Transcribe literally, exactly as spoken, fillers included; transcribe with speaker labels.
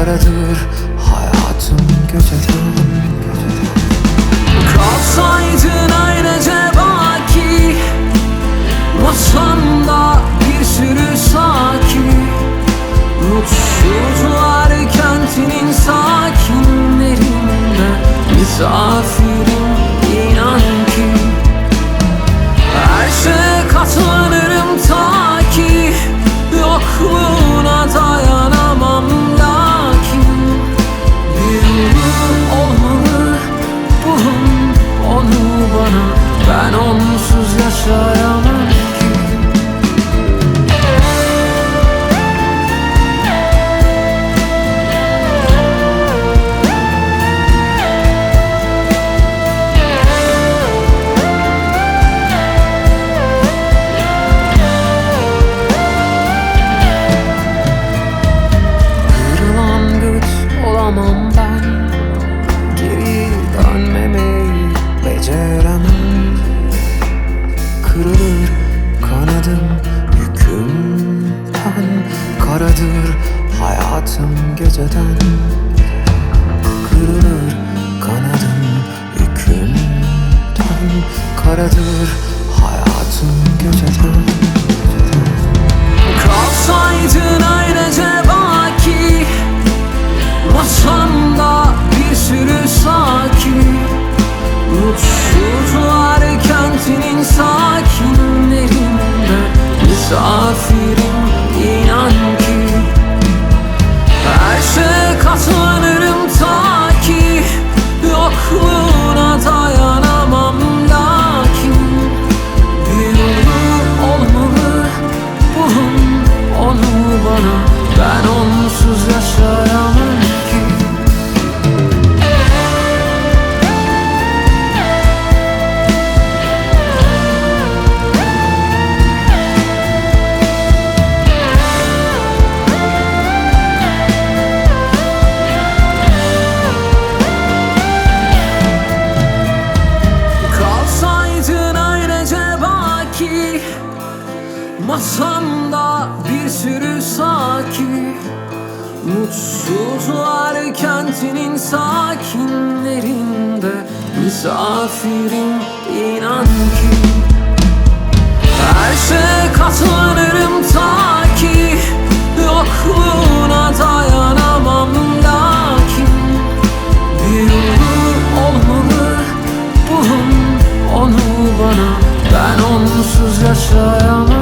Speaker 1: karadır hayatım geceden.
Speaker 2: Kalsaydın öylece baki, masamda bir sürü saki. Mutsuzlar kentinin sakinlerinde, misafirim inan ki. Her şeye katlanırım ta ki, yokluğuna dayanamam lakin. Bir yolu olmalı, bulun onu bana, ben onsuz yaşayamam ki. Olamam ben, geri dönmemeyi beceremem. Kırılır kanadım yükümden, karadır hayatım geceden. Kırılır kanadım yükümden, karadır hayatım geceden. Kalsaydın öylece baki, masamda bir sürü saki. Mutsuzlar kentinin sakinlerinde, misafirim inan ki. Her şeye katlanırım ta ki, yokluğuna dayanamam lakin. Bir yolu olmalı, bulun onu bana, ben onsuz yaşayamam ki. Kalsaydın öylece baki, masamda bir sürü saki. Mutsuzlar kentinin sakinlerinde, misafirim inan ki. Her şeye katlanırım ta ki, yokluğuna dayanamam lakin. Bir yolu olmalı, bulun onu bana, ben onsuz yaşayamam.